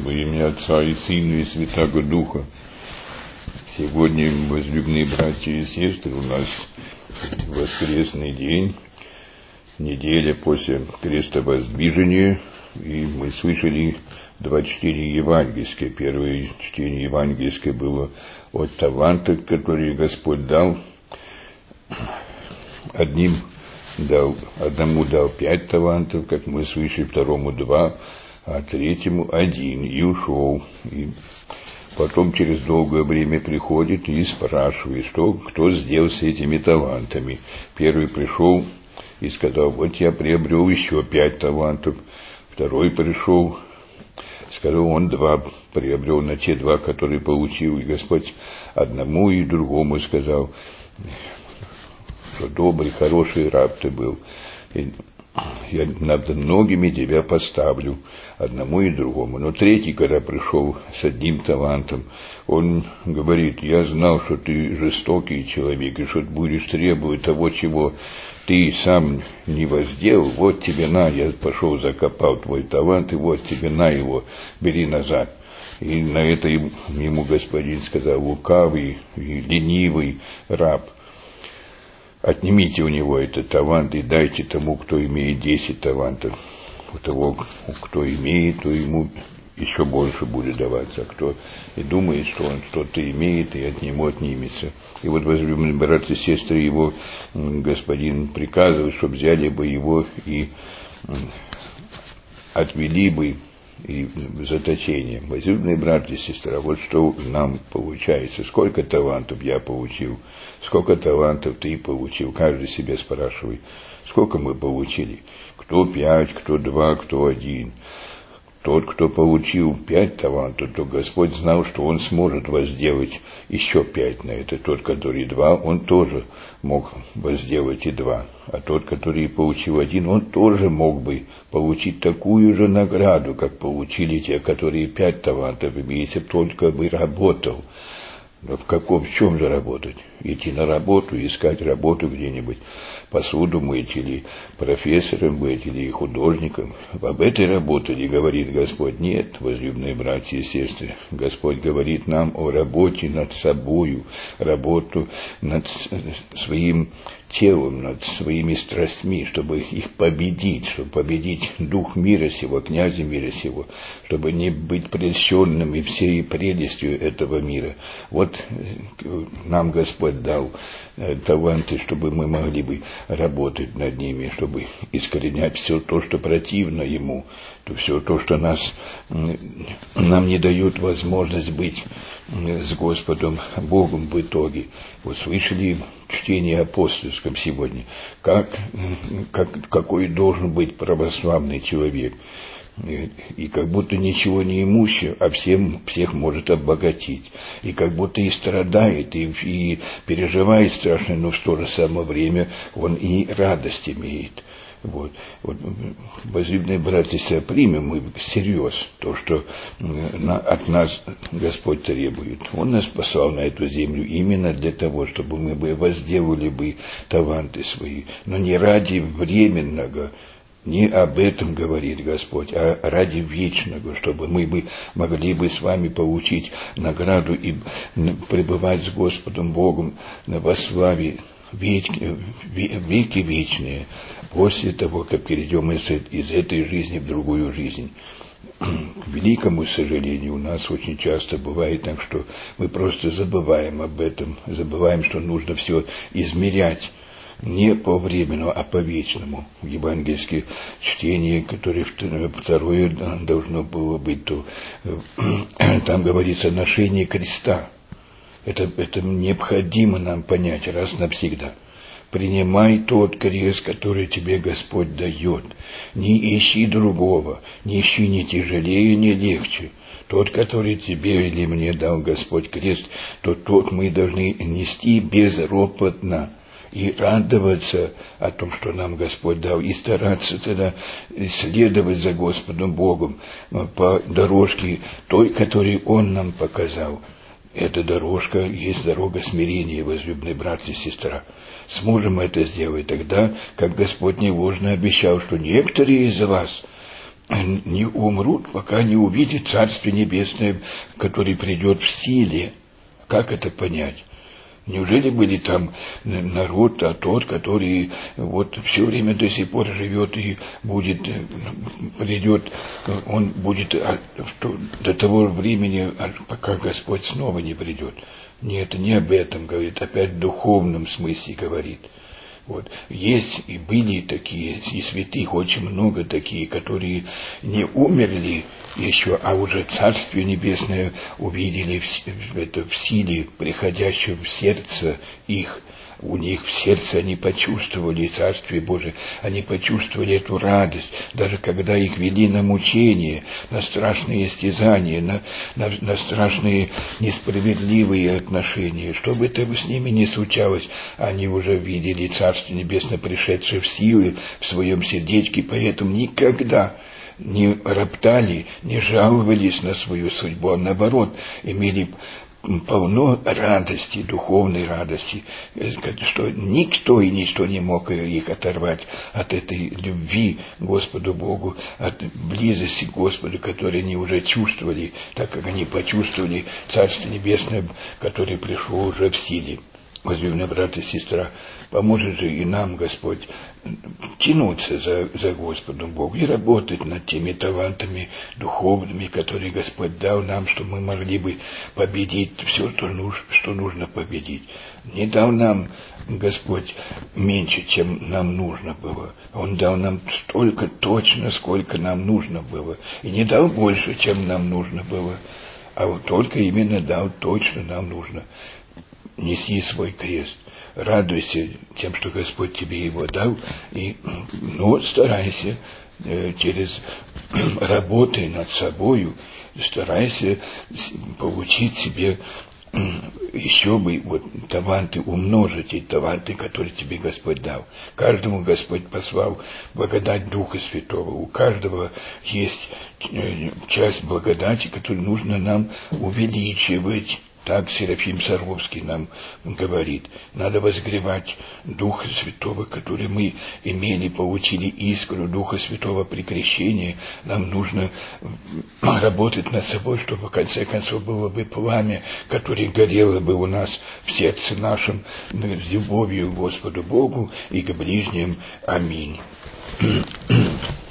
Во имя Отца и Сына и Святаго Духа. Сегодня, возлюбленные братья и сестры, у нас воскресный день, неделя после крестовоздвижения, и мы слышали два чтения евангельские. Первое чтение евангельское было от талантов, которые Господь дал. Одному дал 5 талантов, как мы слышали, второму 2, а третьему 1, и ушел. И потом через долгое время приходит и спрашивает, кто сделал с этими талантами. Первый пришел и сказал: вот я приобрел еще 5 талантов. Второй пришел, сказал: он 2 приобрел на те 2, которые получил. И Господь одному и другому сказал, что добрый, хороший раб ты был. Я над многими тебя поставлю, одному и другому. Но третий, когда пришел с 1 талантом, он говорит: я знал, что ты жестокий человек, и что ты будешь требовать того, чего ты сам не возделал. Вот тебе на, я пошел закопал твой талант, и вот тебе на его, бери назад. И на это ему господин сказал: лукавый и ленивый раб, отнимите у него этот талант и дайте тому, кто имеет 10 талантов. У того, кто имеет, то ему еще больше будет даваться. А кто и думает, что он что-то имеет, и от него отнимется. И вот, возлюбленные братья и сестры, его господин приказывает, чтобы взяли бы его и отвели бы и в заточение. Возлюбленные братья и сестры, вот что нам получается. Сколько талантов я получил? Сколько талантов ты получил? Каждый себя спрашивает. Сколько мы получили? Кто 5, кто 2, кто 1. Тот, кто получил 5 талантов, то Господь знал, что он сможет возделать еще 5 на это. Тот, который 2, он тоже мог возделать и 2. А тот, который получил 1, он тоже мог бы получить такую же награду, как получили те, которые 5 талантов имели, если бы только бы работал. Но в чем же работать? Идти на работу, искать работу где-нибудь, посуду мыть, или профессором быть, или художником. Об этой работе не говорит Господь. Нет, возлюбленные братья и сестры. Господь говорит нам о работе над собою, работу над своим телом, над своими страстьми, чтобы их победить, чтобы победить дух мира сего, князя мира сего, чтобы не быть прельщенным и всей прелестью этого мира. Вот нам Господь дал таланты, чтобы мы могли бы работать над ними, чтобы искоренять все то, что противно Ему, все то, что нам не дает возможность быть с Господом Богом в итоге. Вот слышали чтение апостольском сегодня, какой должен быть православный человек. И как будто ничего не имущий, а всех может обогатить. И как будто и страдает, и переживает страшно, но в то же самое время он и радость имеет. Вот, возлюбленные братья и сестры, примем мы всерьез то, что от нас Господь требует. Он нас послал на эту землю именно для того, чтобы мы бы возделали бы таланты свои, но не ради временного. Не об этом говорит Господь, а ради вечного, чтобы мы бы могли бы с вами получить награду и пребывать с Господом Богом во славе веки вечные, после того, как перейдем из этой жизни в другую жизнь. К великому сожалению, у нас очень часто бывает так, что мы просто забываем об этом, забываем, что нужно все измерять. Не по времени, а по вечному. В евангельское чтение, которое второе должно было быть, то там говорится ношение креста. Это необходимо нам понять раз навсегда. Принимай тот крест, который тебе Господь дает. Не ищи другого, не ищи ни тяжелее, ни легче. Тот, который тебе или мне дал Господь крест, то тот мы должны нести безропотно. И радоваться о том, что нам Господь дал, и стараться тогда следовать за Господом Богом по дорожке той, которую Он нам показал. Эта дорожка есть дорога смирения, возлюбленные братья и сестра. Сможем это сделать тогда, как Господь неложно обещал, что некоторые из вас не умрут, пока не увидят Царствие Небесное, которое придет в силе. Как это понять? Неужели были там народ, а тот, который вот все время до сих пор живет и будет, придет, он будет до того времени, пока Господь снова не придет. Нет, не об этом говорит, опять в духовном смысле говорит. Вот. Есть и были такие, и святых очень много такие, которые не умерли еще, а уже Царствие Небесное увидели в силе, приходящем в сердце их. У них в сердце они почувствовали Царствие Божие, они почувствовали эту радость, даже когда их вели на мучения, на страшные истязания, на страшные несправедливые отношения. Что бы это с ними ни случалось, они уже видели Царствие Небесное, пришедшее в силы в своем сердечке, поэтому никогда не роптали, не жаловались на свою судьбу, а наоборот, имели полно радости, духовной радости, что никто и ничто не мог их оторвать от этой любви к Господу Богу, от близости к Господу, которую они уже чувствовали, так как они почувствовали Царство Небесное, которое пришло уже в силе. Возлюбленные брат и сестра, поможет же и нам Господь тянуться за Господом Богом и работать над теми талантами духовными, которые Господь дал нам, чтобы мы могли бы победить все, что нужно победить. Не дал нам Господь меньше, чем нам нужно было. Он дал нам столько точно, сколько нам нужно было. И не дал больше, чем нам нужно было. А вот только именно дал точно нам нужно. Неси свой крест, радуйся тем, что Господь тебе его дал, и старайся через работы над собою, старайся получить себе еще бы таланты, умножить эти таланты, которые тебе Господь дал. Каждому Господь послал благодать Духа Святого. У каждого есть часть благодати, которую нужно нам увеличивать. Так Серафим Саровский нам говорит. Надо возгревать Духа Святого, который мы имели, получили искру Духа Святого при крещении. Нам нужно работать над собой, чтобы в конце концов было бы пламя, которое горело бы у нас в сердце нашем с любовью к Господу Богу и к ближним. Аминь.